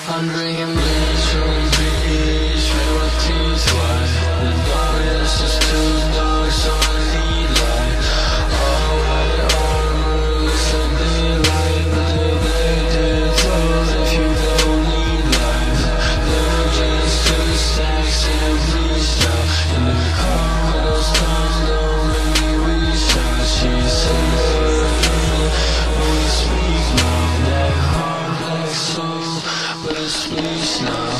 I'm drinking bleach from the beach, made my teeth white. The darkness is too dark, so I need light. All white armor looks like daylight, but they play their toes if you don't need life. Never just 2 stacks and bleach now. In the car with those times don't make me reach out. She said when we speak now, black heart, black soul, but it's bleach now.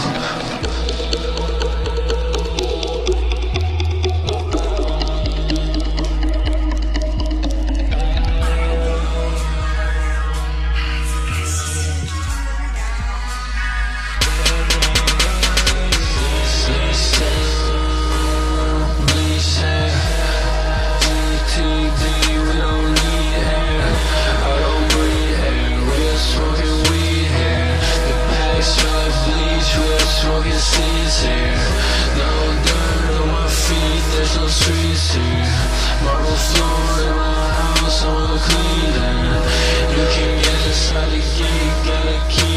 Smoking seeds here, no dirt on my feet, there's no streets here. Marble floor in my house, I wanna clean it. You can get inside the gate, gotta keep